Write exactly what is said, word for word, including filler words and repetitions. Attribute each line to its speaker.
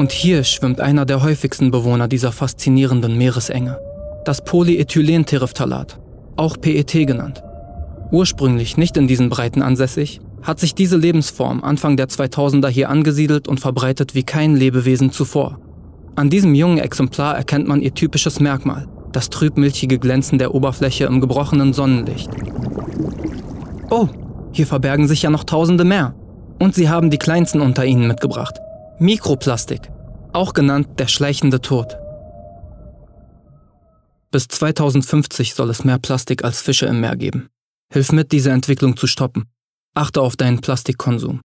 Speaker 1: Und hier schwimmt einer der häufigsten Bewohner dieser faszinierenden Meeresenge. Das Polyethylenterephthalat, auch P E T genannt. Ursprünglich nicht in diesen Breiten ansässig, hat sich diese Lebensform Anfang der zweitausender hier angesiedelt und verbreitet wie kein Lebewesen zuvor. An diesem jungen Exemplar erkennt man ihr typisches Merkmal, das trübmilchige Glänzen der Oberfläche im gebrochenen Sonnenlicht. Oh, hier verbergen sich ja noch Tausende mehr. Und sie haben die kleinsten unter ihnen mitgebracht. Mikroplastik, auch genannt der schleichende Tod. Bis zweitausendfünfzig soll es mehr Plastik als Fische im Meer geben. Hilf mit, diese Entwicklung zu stoppen. Achte auf deinen Plastikkonsum.